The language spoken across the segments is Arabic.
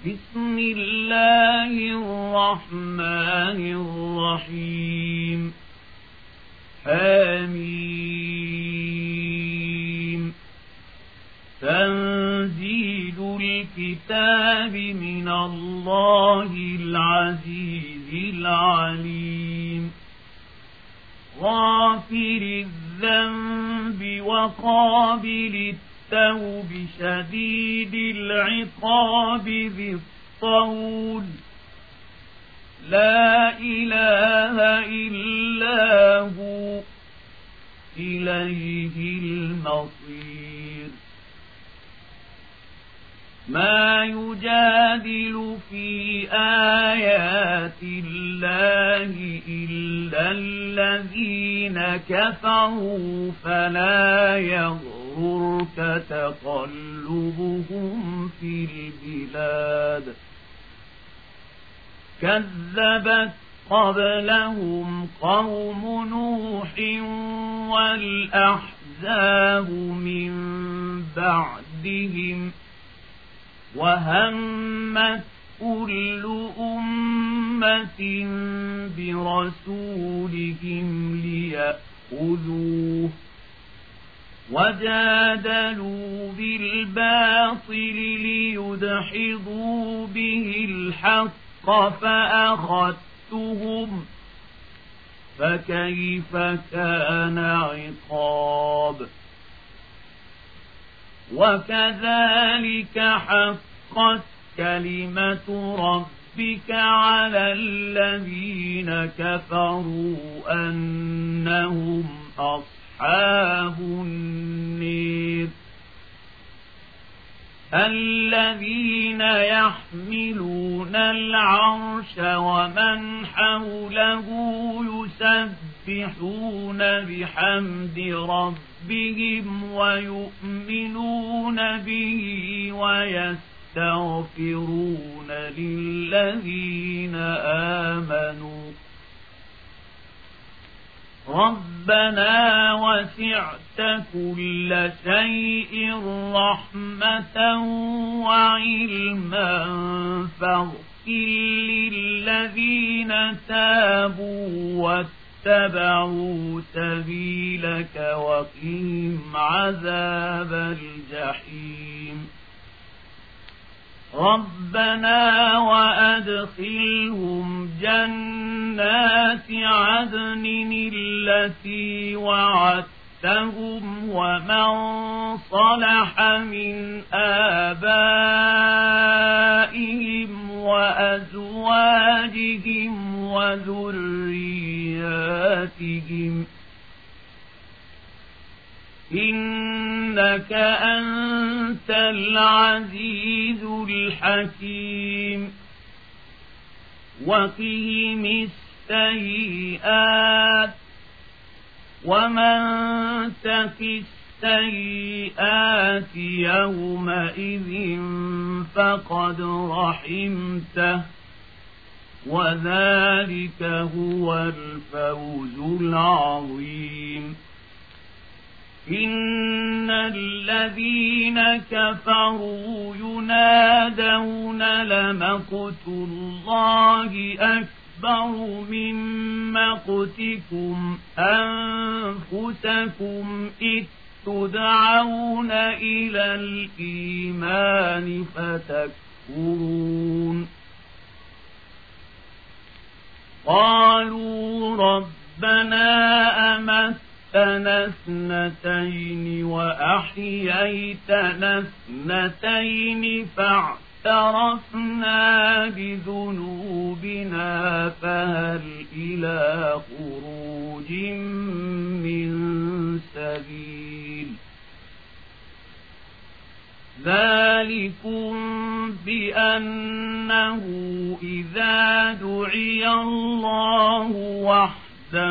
بسم الله الرحمن الرحيم حميم تنزيل الكتاب من الله العزيز العليم غافر الذنب وقابل التوب شديد العقاب ذي الطول لا إله إلا هو إليه المصير ما يجادل في آيات الله إلا الذين كفروا فلا يغررك تقلبهم في البلاد كذبت قبلهم قوم نوح والأحزاب من بعدهم وهمت كل أمة برسولهم ليأخذوه وجادلوا بالباطل ليدحضوا به الحق فأخذتهم فكيف كان عقاب وكذلك حقت كلمة ربك على الذين كفروا أنهم أصحاب النير الذين يحملون العرش ومن حوله يسبحون بحمد ربهم ويؤمنون به ويستغفرون للذين آمنوا ربنا وسعت كل شيء رحمة وعلما فاغفر للذين تابوا واتبعوا سبيلك وقهم عذاب الجحيم ربنا وأدخلهم جنات عدن التي وعدتهم ومن صلح من آبائهم وأزواجهم وذرياتهم إنك أنت العزيز الحكيم وقهم السيئات ومن تق السيئات يومئذ فقد رحمته وذلك هو الفوز العظيم إن الذين كفروا ينادون لمقت الله أكبر من مقتكم أنفسكم إذ تدعون إلى الإيمان فتكفرون قالوا ربنا أمتنا اثنتين وأحييتنا اثنتين فاعترفنا بذنوبنا فهل إلى خروج من سبيل ذلكم بأنه إذا دعي الله وحده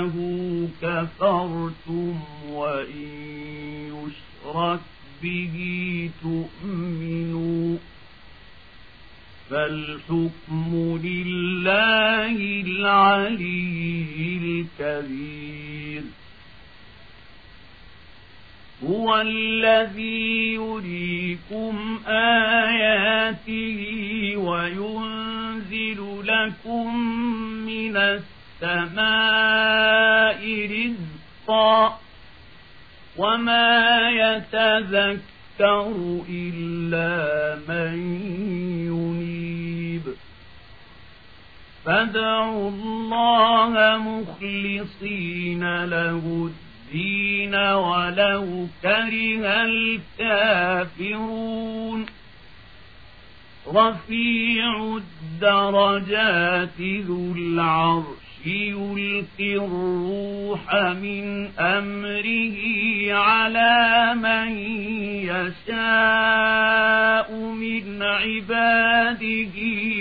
كفرتم وإن يشرك به تؤمنوا فالحكم لله العلي الكبير هو الذي يريكم آياته وينزل لكم من السماء رزقا وما يتذكر إلا من ينيب فادعوا الله مخلصين له الدين ولو كره الكافرون رفيع الدرجات ذو العرش يلقي الروح من أمره على من يشاء من عباده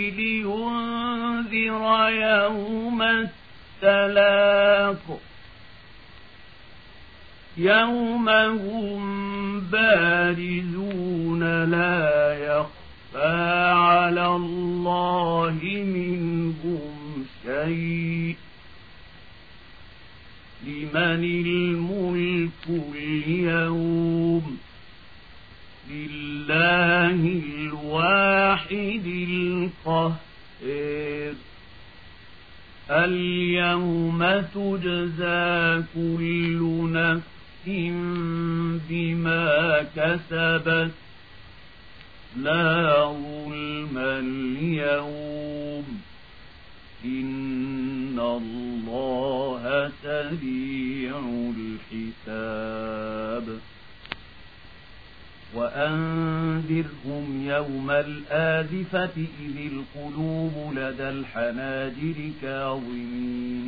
لينذر يوم التلاق يوم هم بارزون لا يخفى على الله منهم شيء لمن الملك اليوم لله الواحد القهار اليوم تجزى كل نفس بما كسبت لا ظلم اليوم إن الله سريع الحساب وأنذرهم يوم الآزفة إذ القلوب لدى الحناجر كاظمين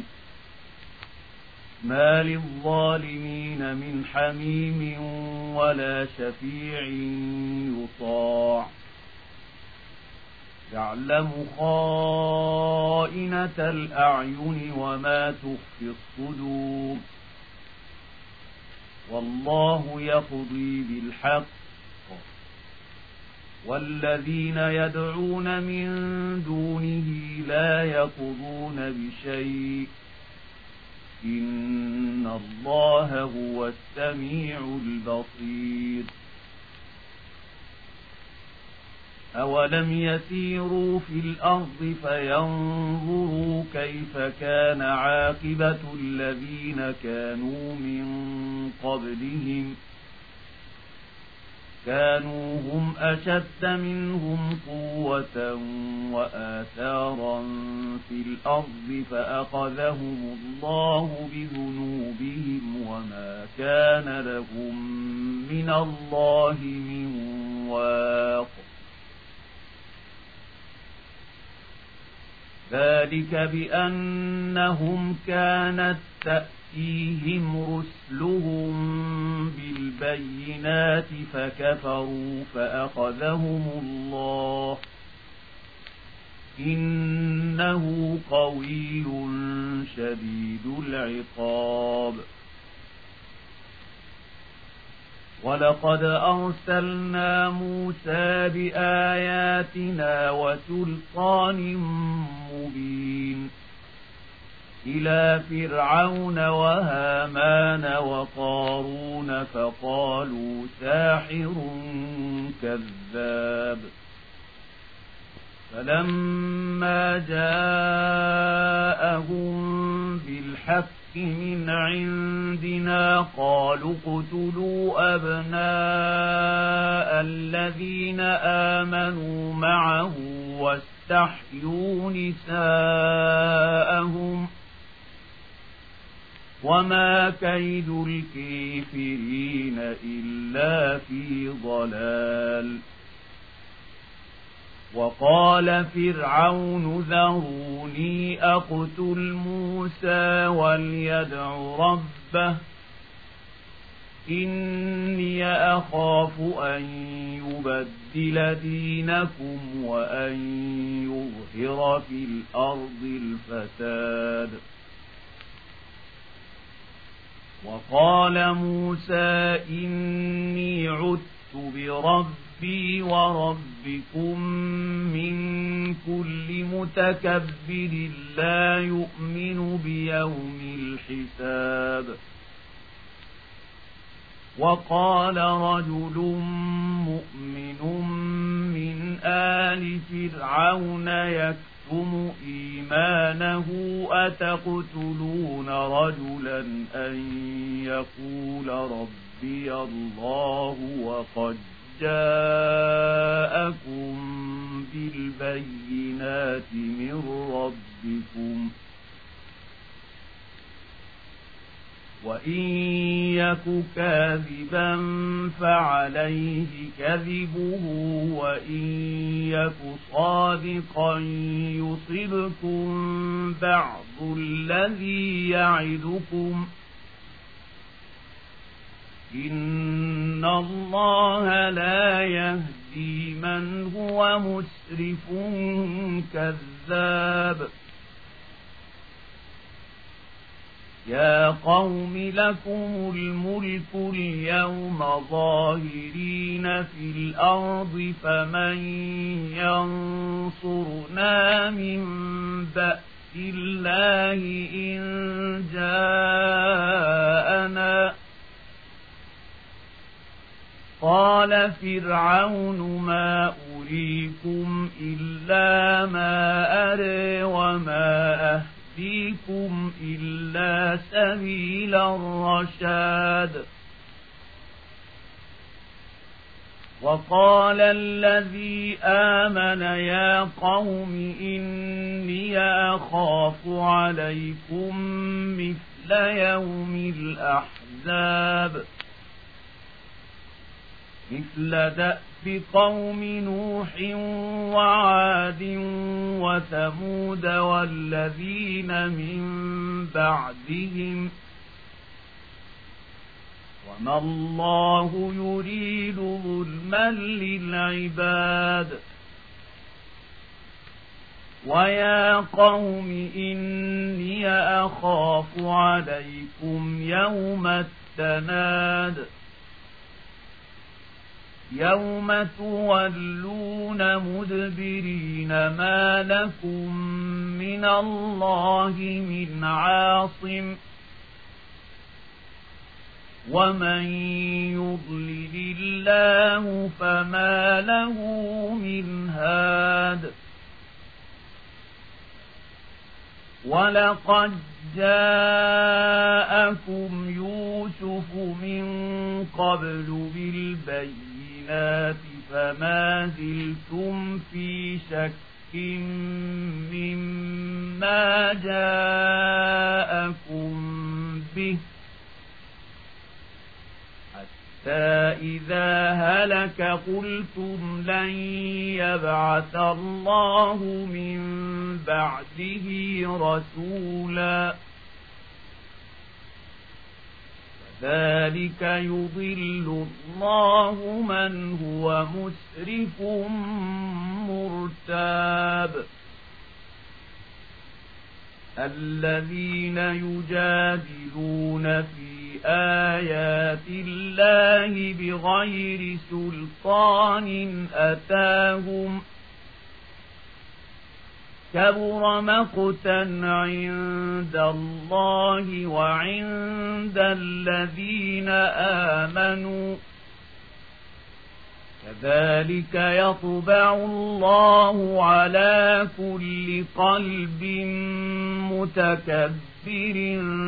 ما للظالمين من حميم ولا شفيع يطاع يعلم خائنة الأعين وما تخفي الصدور والله يقضي بالحق والذين يدعون من دونه لا يقضون بشيء إن الله هو السميع البصير أولم يسيروا في الأرض فينظروا كيف كان عاقبة الذين كانوا من قبلهم كانوا هم أشد منهم قوة وآثارا في الأرض فأخذهم الله بذنوبهم وما كان لهم من الله من واق ذلك بأنهم كانت تأتيهم رسلهم بالبينات فكفروا فأخذهم الله إنه قوي شديد العقاب ولقد أرسلنا موسى بآياتنا وسلطان مبين إلى فرعون وهامان وقارون فقالوا ساحر كذاب فلما جاءهم بالحق من عندنا قالوا اقتلوا أبناء الذين آمنوا معه واستحيوا نساءهم وما كيد الكافرين إلا في ضلال وقال فرعون ذروني أقتل موسى وليدع ربه إني أخاف أن يبدل دينكم وأن يظهر في الأرض الفساد وقال موسى إني عدت بربي وربكم من كل متكبر لا يؤمن بيوم الحساب وقال رجل مؤمن من آل فرعون يكتم إيمانه أتقتلون رجلا أن يقول ربي الله وقد جاءكم بالبينات من ربكم وإن يك كاذبا فعليه كذبه وإن يك صادقا يصبكم بعض الذي يعدكم إن الله لا يهدي من هو مسرف كذاب يا قوم لكم الملك اليوم ظاهرين في الأرض فمن ينصرنا من بأس الله إن جاءنا قال فرعون ما أريكم إلا ما أري وما أهديكم إلا سبيل الرشاد وقال الذي آمن يا قوم إني أخاف عليكم مثل يوم الأحزاب مثل دأب قوم نوح وعاد وثمود والذين من بعدهم وما الله يريد ظلما للعباد ويا قوم إني أخاف عليكم يوم التناد يوم تولون مدبرين ما لكم من الله من عاصم ومن يضلل الله فما له من هاد ولقد جاءكم يوسف من قبل بالبينات فما زلتم في شك مما جاءكم به حتى إذا هلك قلتم لن يبعث الله من بعده رسولا ذلك يضل الله من هو مسرف مرتاب الذين يجادلون في آيات الله بغير سلطان أتاهم كبر مقتا عند الله وعند الذين آمنوا كذلك يطبع الله على كل قلب متكبر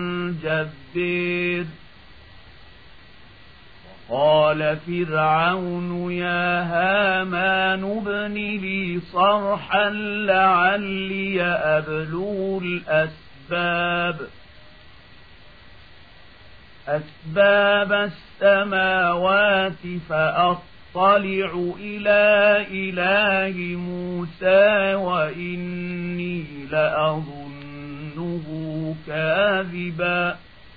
جبار قال فرعون يا هامان ابن لي صرحا لعلي أبلغ أسباب السماوات فأطلع إلى إله موسى وإني لأظنه كاذبا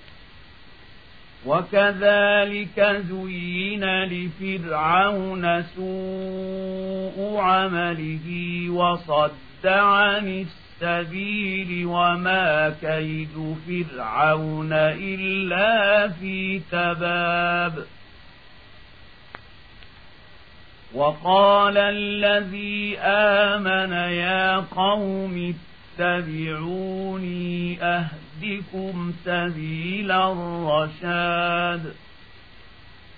وكذلك زين لفرعون سوء عمله وصد عن السبيل وما كيد فرعون إلا في تباب وقال الذي آمن يا قوم اتبعوني أهدكم سبيل الرشاد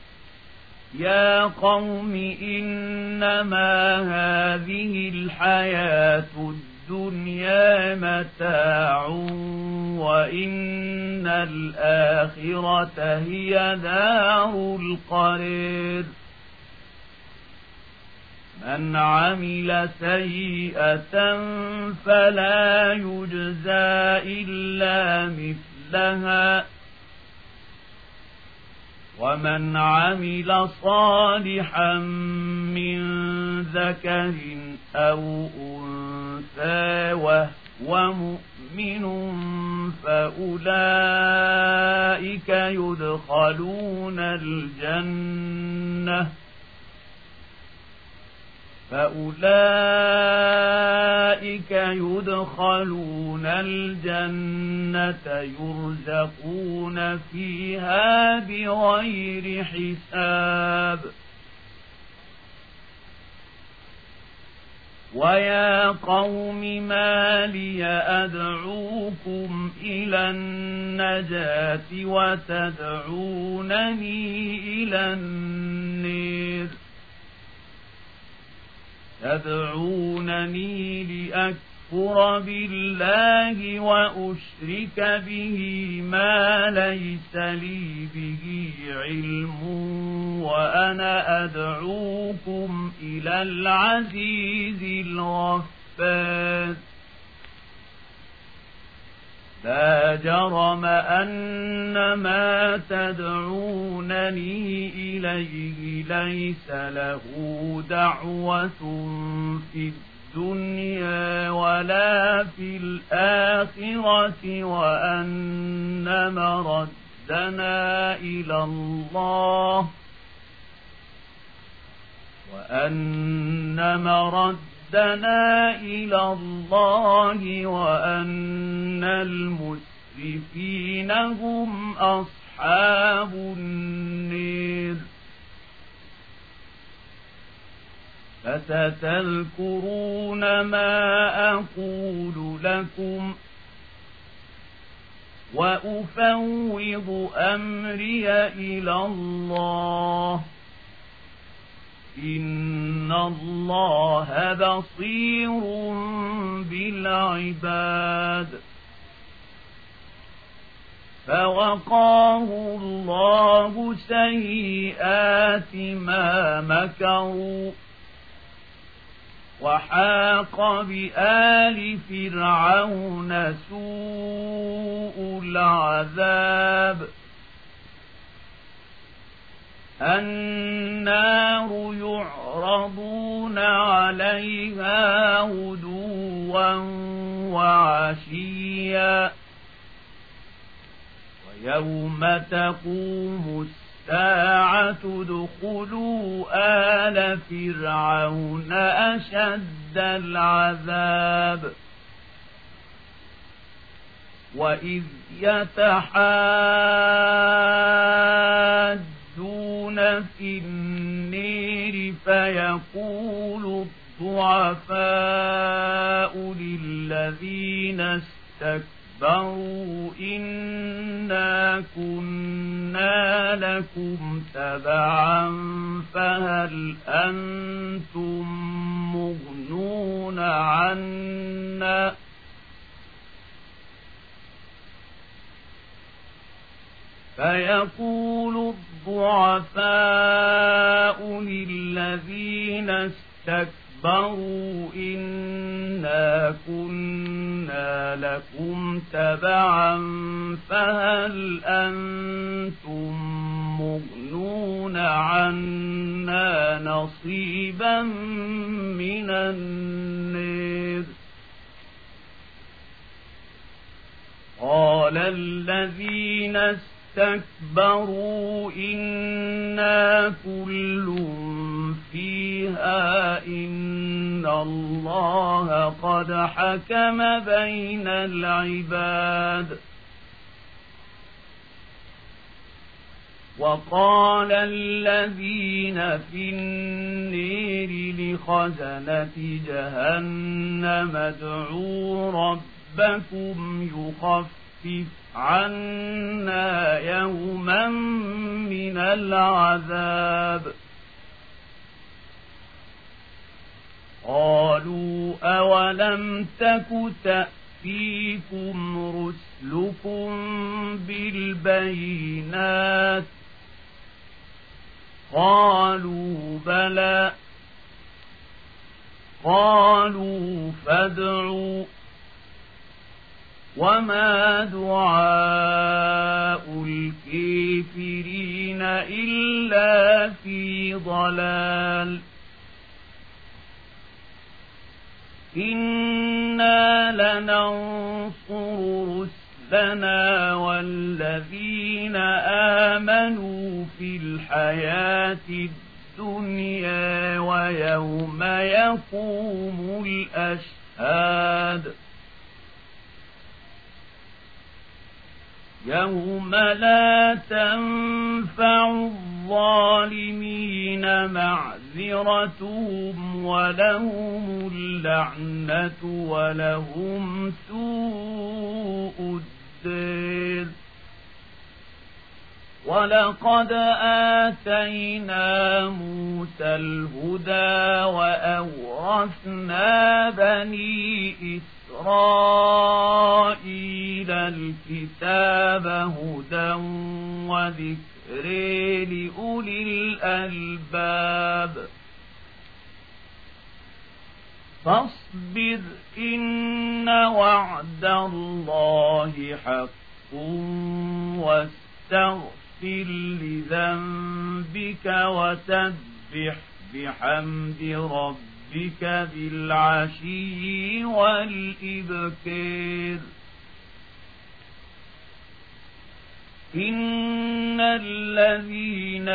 يا قوم إنما هذه الحياة الدنيا متاع وإن الآخرة هي دار القرار من عمل سيئة فلا يجزى إلا مثلها ومن عمل صالحا من ذكر أو أنثى وهو مؤمن فأولئك يدخلون الجنة يرزقون فيها بغير حساب ويا قوم ما لي أدعوكم إلى النجاة وتدعونني إلى النار تدعونني لأكفر بالله وأشرك به ما ليس لي به علم وأنا أدعوكم إلى العزيز الغفار لا جرم أن ما تدعونني إليه ليس له دعوة في الدنيا ولا في الآخرة وأن مردنا إلى الله وأن المسرفين هم أصحاب النار فستذكرون ما أقول لكم وأفوض أمري إلى الله إن الله بصير بالعباد فوقاه الله سيئات ما مكروا وحاق بآل فرعون سوء العذاب النار يعرضون عليها غدوا وعشيا ويوم تقوم الساعة ادخلوا آل فرعون أشد العذاب وإذ يتحاجون في النير فيقول الضعفاء للذين استكبروا إنا كنا لكم تبعا فهل أنتم مغنون عنا فيقول الضعفاء للذين استكبروا إنا كنا لكم تبعا فهل أنتم مغنون عنا نصيبا من النار قال الذين استكبروا إنا كل فيها إن الله قد حكم بين العباد وقال الذين في النير لخزنة جهنم ادعوا ربكم يخفف عنا يوما من العذاب قالوا أولم تك تأتيكم رسلكم بالبينات قالوا بلى قالوا فادعوا وما دعاء الكافرين إلا في ضلال إنا لننصر رسلنا والذين آمنوا في الحياة الدنيا ويوم يقوم الأشهاد يوم لا تنفع الظالمين معذرتهم ولهم اللعنة ولهم سوء الدار ولقد آتينا موسى الهدى وأورثنا بني إسرائيل الكتاب هدى وذكر لأولي الألباب فاصبر إن وعد الله حق واستغفر لذنبك وسبح بحمد ربك بالعشي والإبكار إن الذين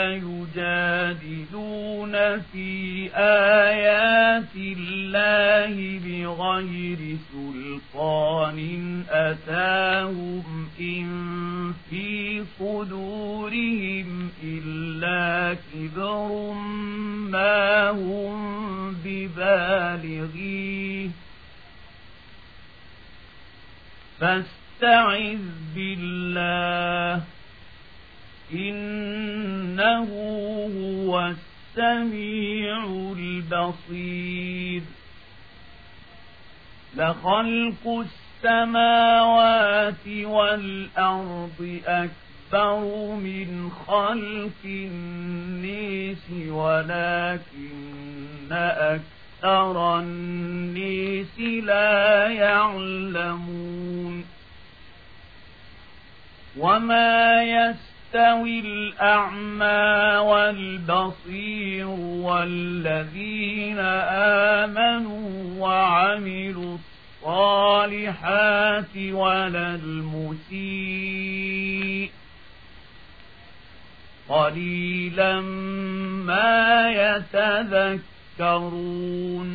يجادلون في آيات الله بغير سلطان أتاهم إن في صدورهم إلا كبر ما هم ببالغيه فاستعذ بالله إنه هو السميع البصير لخلق السماوات والأرض أكبر من خلق الناس ولكن أكثر الناس لا يعلمون وما يستوي الأعمى والبصير والذين آمنوا وعملوا الصالحات ولا المسيء قليلا ما يتذكرون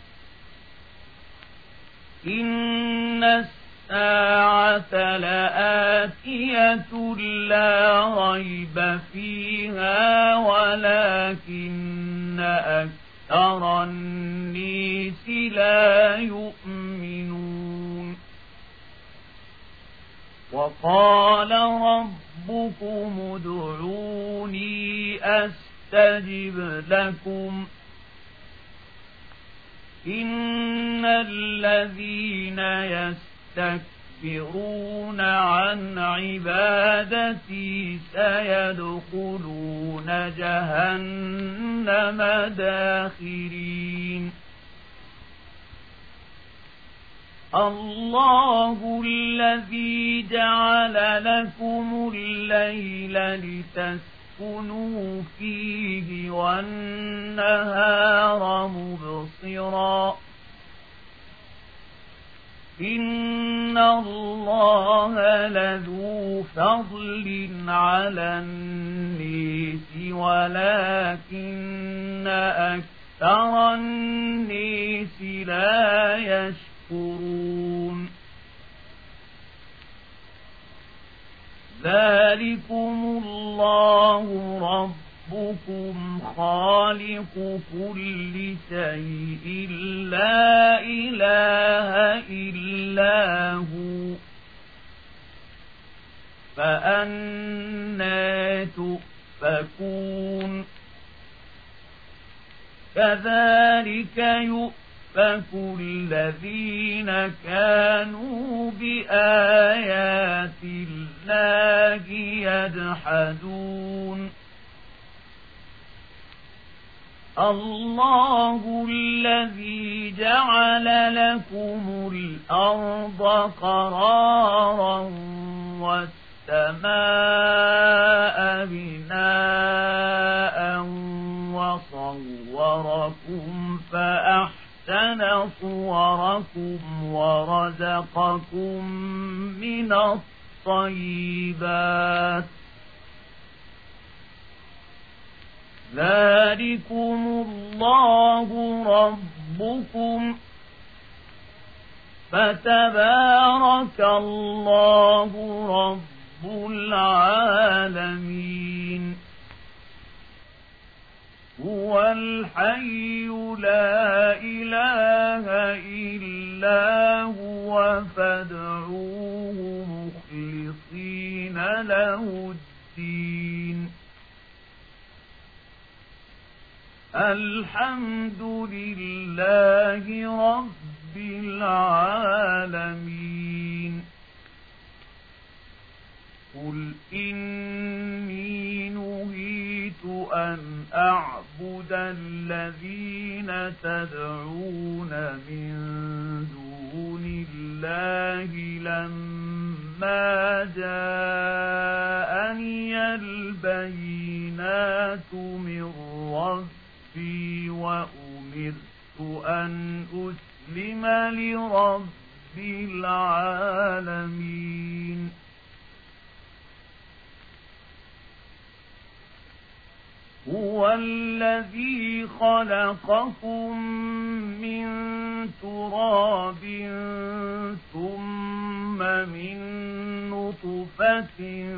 إن الساعة لآتية لا ريب فيها ولكن أكثر الناس لا يؤمنون وقال ربكم ادعوني أستجب لكم إن الذين يستكبرون عن عبادتي سيدخلون جهنم داخرين الله الذي جعل لكم الليل لتسكنوا فيه والنهار مبصرا إن الله لذو فضل على الناس ولكن أكثر الناس لا يشكرون ذلكم الله ربكم خالق كل شيء لا إله إلا هو فأنى تؤفكون كذلك يؤفكون يؤفك الذين كانوا بآيات الله يجحدون الله الذي جعل لكم الأرض قرارا والسماء بناء وصوركم فأحسن صوركم ورزقكم من الطيبات ذلكم الله ربكم فتبارك الله رب العالمين هو الحي لا إله إلا هو فادعوه مخلصين له الدين الحمد لله رب العالمين قل إني نهيت أن أعبد الذين تدعون من دون الله لما جاءني البينات من ربي وأمرت أن أسلم لرب العالمين هو الذي خلقكم من تراب ثم من نطفة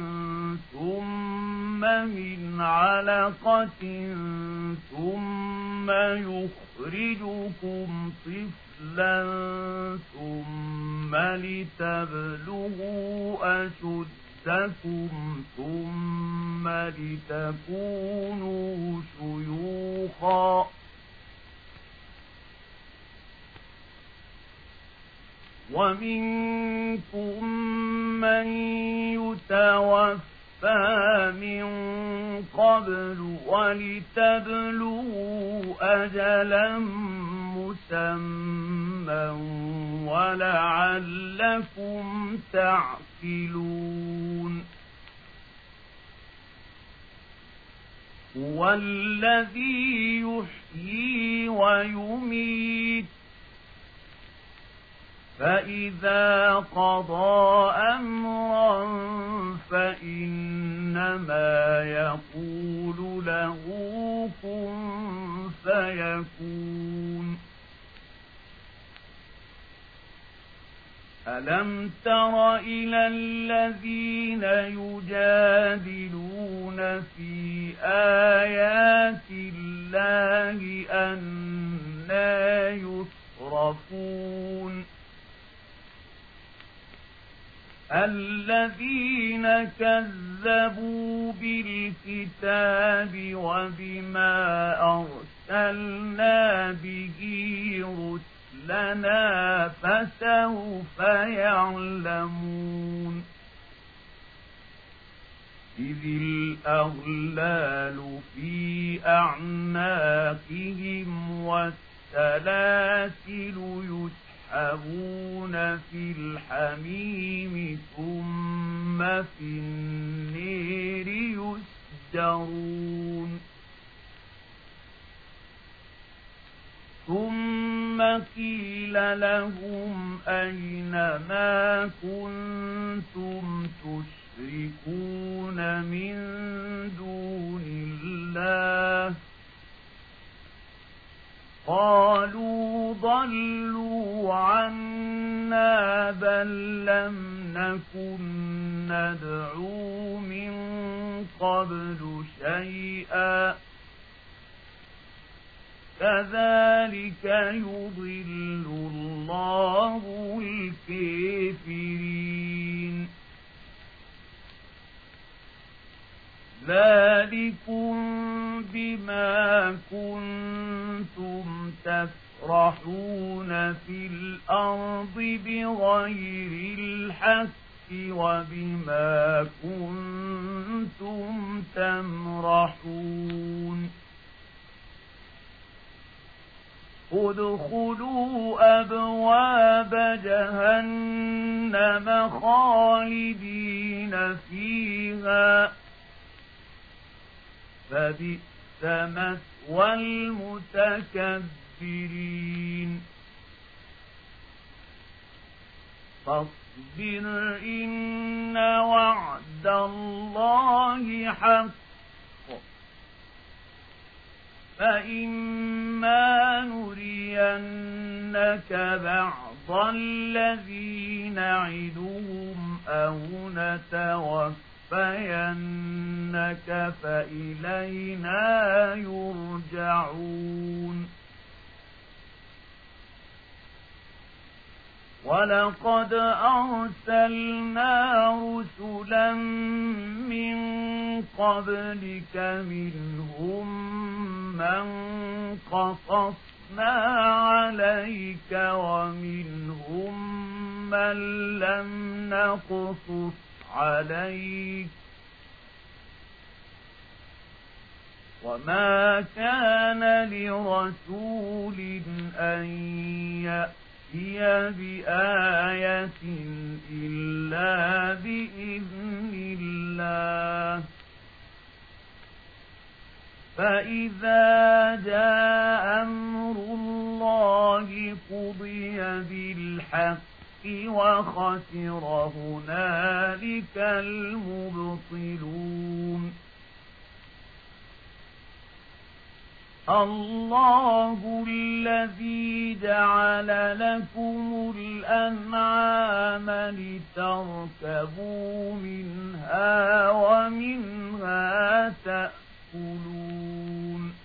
ثم من علقة ثم يخرجكم طفلا ثم لتبلغوا أشدكم ثم لتكونوا شيوخا ومنكم من يتوفى من قبل ولتبلغوا أجلا مسمى ولعلكم تعقلون هو الذي يحيي ويميت فإذا قضى أمرا فإنما يقول له كن فيكون ألم تر إلى الذين يجادلون في آيات الله أنى يصرفون الذين كذبوا بالكتاب وبما أرسلنا به رسلنا فسوف يعلمون إذ الأغلال في أعناقهم والسلاسل يسحبون في الحميم ثم في النير يسجرون ثم قيل لهم أين ما كنتم تشركون من دون الله قالوا ضلوا عنا بل لم نكن ندعو من قبل شيئا كذلك يضل الله الكافرين ذلكم بما كنتم تفرحون الأرض بغير الحق وبما كنتم تمرحون ادخلوا أبواب جهنم خالدين فيها فبئس مثوى المتكبرين فاصبر إن وعد الله حق فإما نرينك بعض الذي نعدهم أو نتوفينك فإلينا يرجعون ولقد أرسلنا رسلا من قبلك منهم من قصصنا عليك ومنهم من لم نقصص عليك وما كان لرسول أن يأتي بآية إلا بإذن الله فإذا جاء أمر الله قضي بالحق وخسر هنالك المبطلون الله الذي جعل لكم الأنعام لتركبوا منها ومنها تأكلون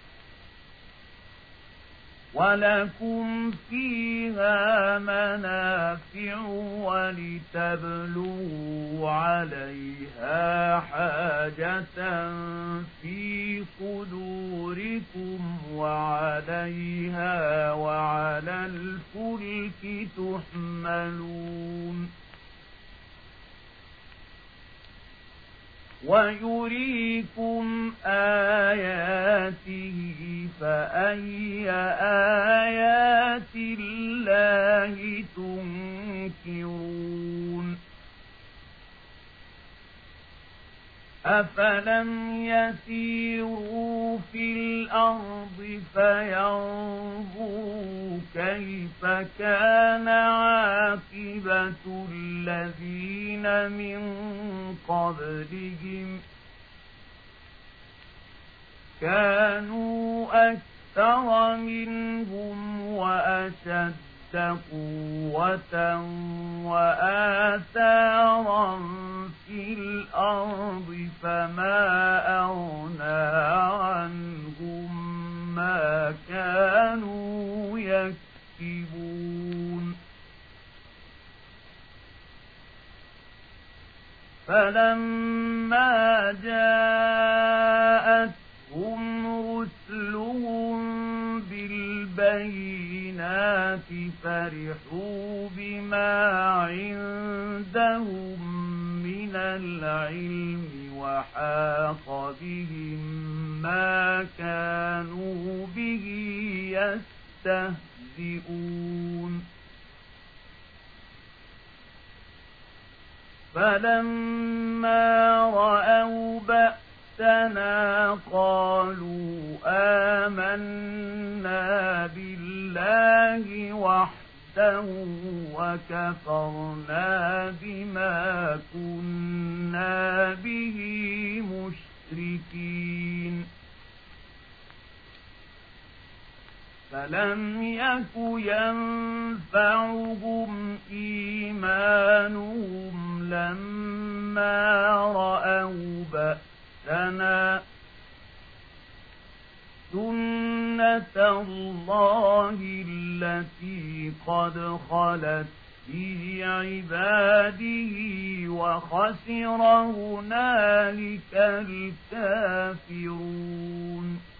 ولكم فيها منافع ولتبلغوا عليها حاجة في صدوركم وعليها وعلى الفلك تحملون ويريكم آياته فأي آيات الله تنكرون أفلم يسيروا في الأرض فينظروا كيف كان عاقبة الذين من قبلهم كانوا أكثر منهم وأشد قوة وآثارا في الأرض فما أغنى عنهم ما كانوا يكسبون فلما جاءتهم رسلهم بالبينات فرحوا بما عندهم من العلم وحاق بهم ما كانوا به يستهزئون فلما رأوا بأسنا قالوا آمنا بالله وحده وكفرنا بما كنا به مشركين فلم يك ينفعهم إيمانهم لما رأوا بأسنا سنة الله التي قد خلت في عباده وخسر هنالك الكافرون